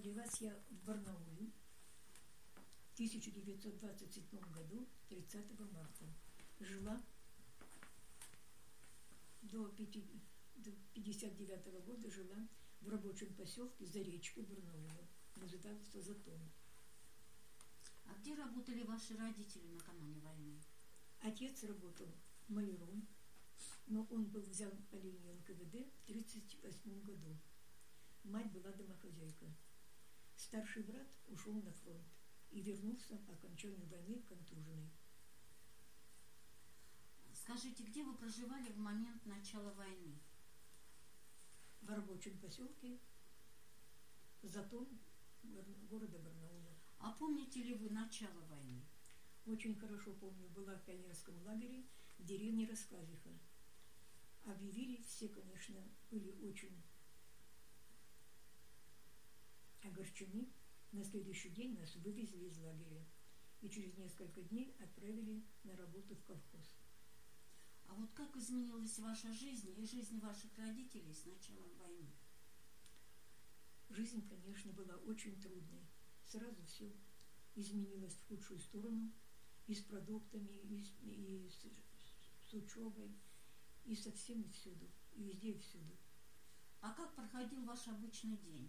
Родилась я в Барнауле в 1927 году, 30 марта. Жила до 1959 года жила в рабочем поселке Заречка Барнаула, называется Затон. А где работали ваши родители накануне войны? Отец работал маляром, но он был взял по линии НКВД в 1938 году. Мать была домохозяйка. Старший брат ушел на фронт и вернулся по окончанию войны контуженный. Скажите, где вы проживали в момент начала войны? В рабочем поселке Затон города Барнаула. А помните ли вы начало войны? Очень хорошо помню, была в пионерском лагере в деревне Рассказиха. Объявили, все, конечно, были очень огорчены. На следующий день нас вывезли из лагеря и через несколько дней отправили на работу в колхоз. А вот как изменилась ваша жизнь и жизнь ваших родителей с началом войны? Жизнь, конечно, была очень трудной. Сразу все изменилось в худшую сторону. И с продуктами, и с учебой, и со всем и всюду, и везде и всюду. А как проходил ваш обычный день?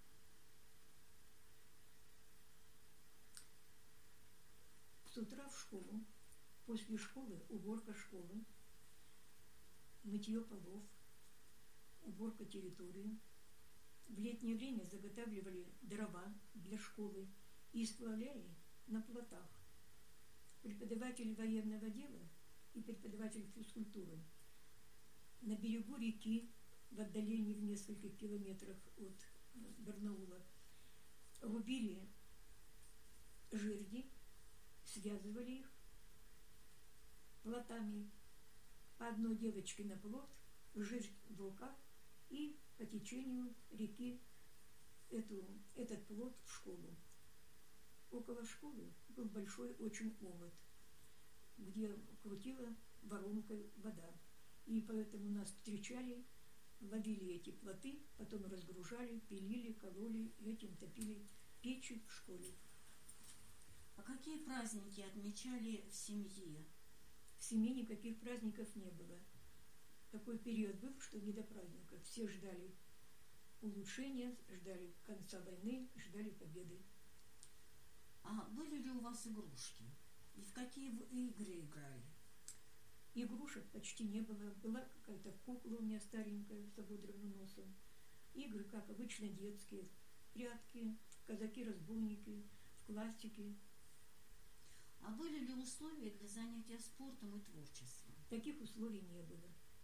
С утра в школу, после школы уборка школы, мытье полов, уборка территории. В летнее время заготавливали дрова для школы и сплавляли на плотах. Преподаватель военного дела и преподаватель физкультуры на берегу реки, в отдалении в нескольких километрах от Барнаула, рубили жерди, связывали их плотами, по одной девочке на плот, жердь в руках, и по течению реки этот плот в школу. Около школы был большой очень омут, где крутила воронкой вода. И поэтому нас встречали, ловили эти плоты, потом разгружали, пилили, кололи, и этим топили печи в школе. А какие праздники отмечали в семье? В семье никаких праздников не было. Такой период был, что не до праздников. Все ждали улучшения, ждали конца войны, ждали победы. А были ли у вас игрушки? И в какие вы игры играли? Игрушек почти не было. Была какая-то кукла у меня старенькая с ободранным носом. Игры, как обычно, детские. Прятки, казаки-разбойники, в классике. А были ли условия для занятия спортом и творчеством? Таких условий не было.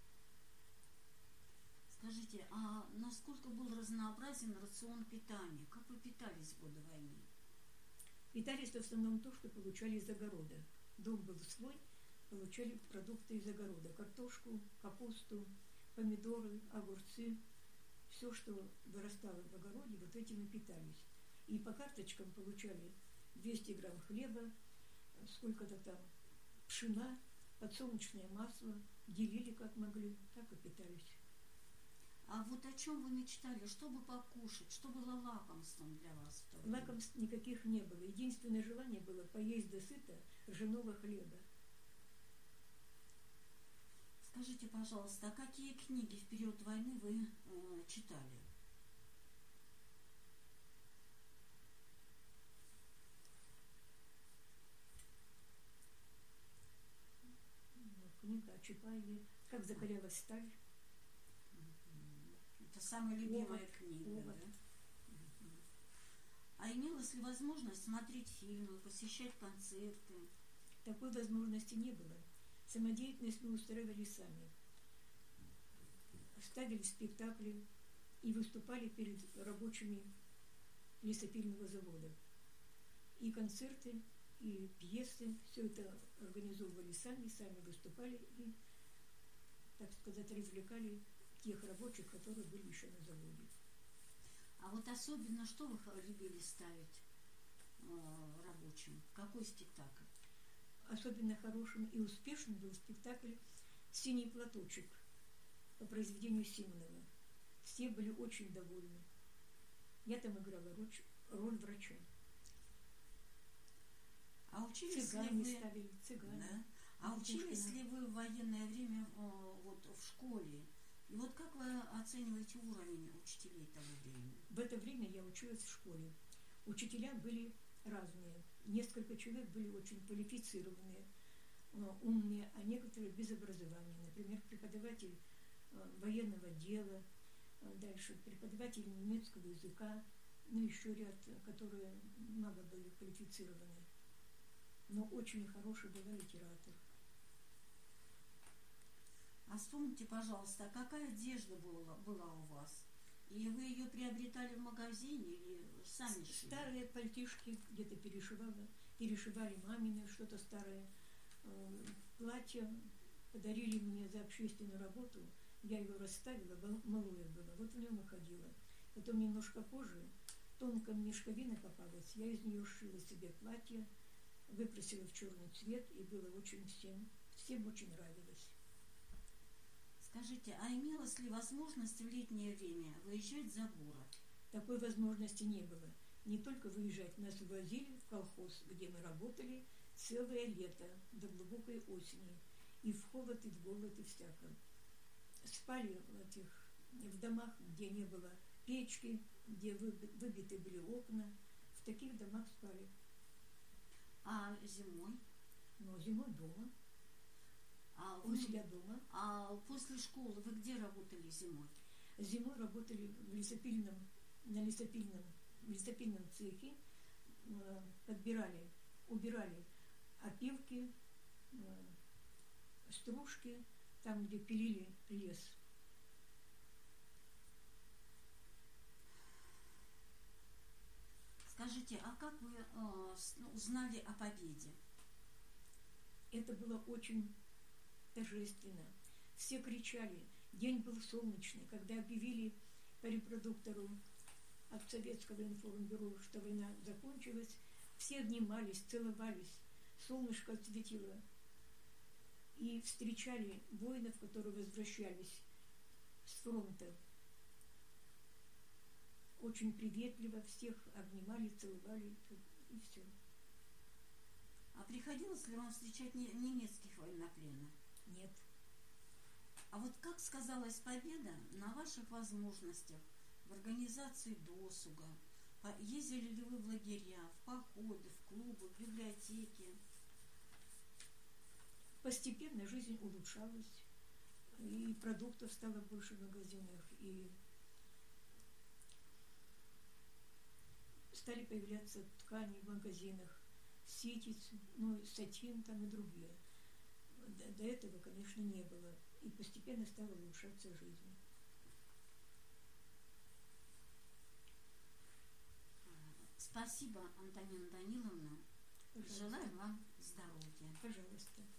Скажите, а насколько был разнообразен рацион питания? Как вы питались в годы войны? Питались в основном то, что получали из огорода. Дом был свой, получали продукты из огорода. Картошку, капусту, помидоры, огурцы. Все, что вырастало в огороде, вот этим и питались. И по карточкам получали 200 грамм хлеба, сколько-то там пшена, подсолнечное масло. Делили как могли, так и питались. А вот о чем вы мечтали? Что бы покушать? Что было лакомством для вас в то время? Лакомств никаких не было. Единственное желание было поесть досыта ржаного хлеба. Скажите, пожалуйста, а какие книги в период войны вы читали? Книга о Чапаеве «Как закалялась сталь». Это самая любимая Овод, книга, овод. да? А имелась ли возможность смотреть фильмы, посещать концерты? Такой возможности не было. Самодеятельность мы устраивали сами. Ставили спектакли и выступали перед рабочими лесопильного завода. И концерты, и пьесы, все это организовывали сами выступали и, так сказать, развлекали тех рабочих, которые были еще на заводе. А вот особенно что вы любили ставить рабочим? Какой спектакль? Особенно хорошим и успешным был спектакль «Синий платочек» по произведению Симонова. Все были очень довольны. Я там играла роль врача. А учились ли Цыгане вы... ставили, цыгане. Да. А Ну, учились Пушкина. ли вы в военное время вот в школе? И вот как вы оцениваете уровень учителей того времени? В это время я училась в школе. Учителя были разные. Несколько человек были очень квалифицированные, умные, а некоторые без образования. Например, преподаватель военного дела, дальше преподаватель немецкого языка, ну еще ряд, которые мало были квалифицированы. Но очень хороший был литератор. А вспомните, пожалуйста, какая одежда была у вас? И вы ее приобретали в магазине или сами шили? Старые пальтишки где-то перешивали мамины, что-то старое. Платье подарили мне за общественную работу. Я его расставила, малое было, вот в нем и ходила. Потом немножко позже тонкая мешковина попалась, я из нее сшила себе платье, выкрасила в черный цвет, и было очень всем очень нравилось. Скажите, а имелась ли возможность в летнее время выезжать за город? Такой возможности не было. Не только выезжать, нас увозили в колхоз, где мы работали целое лето, до глубокой осени. И в холод, и в голод, и всяко. Спали в домах, где не было печки, где выбиты были окна. В таких домах спали. А зимой? Но зимой дома. У себя дома. А после школы вы где работали зимой? Зимой работали в лесопильном цехе, убирали опилки, стружки, там, где пилили лес. Скажите, а как вы узнали о победе? Это было очень торжественно. Все кричали. День был солнечный. Когда объявили по репродуктору от Советского информбюро, что война закончилась, все обнимались, целовались. Солнышко светило. И встречали воинов, которые возвращались с фронта. Очень приветливо всех обнимали, целовали, и все. А приходилось ли вам встречать немецких военнопленных? Нет. А вот как сказалась победа на ваших возможностях в организации досуга? Ездили ли вы в лагеря, в походы, в клубы, в библиотеки? Постепенно жизнь улучшалась, и продуктов стало больше в магазинах, и стали появляться ткани в магазинах, ситец, сатин там и другие. До этого, конечно, не было. И постепенно стала улучшаться жизнь. Спасибо, Антонина Даниловна. Пожалуйста. Желаю вам здоровья. Пожалуйста.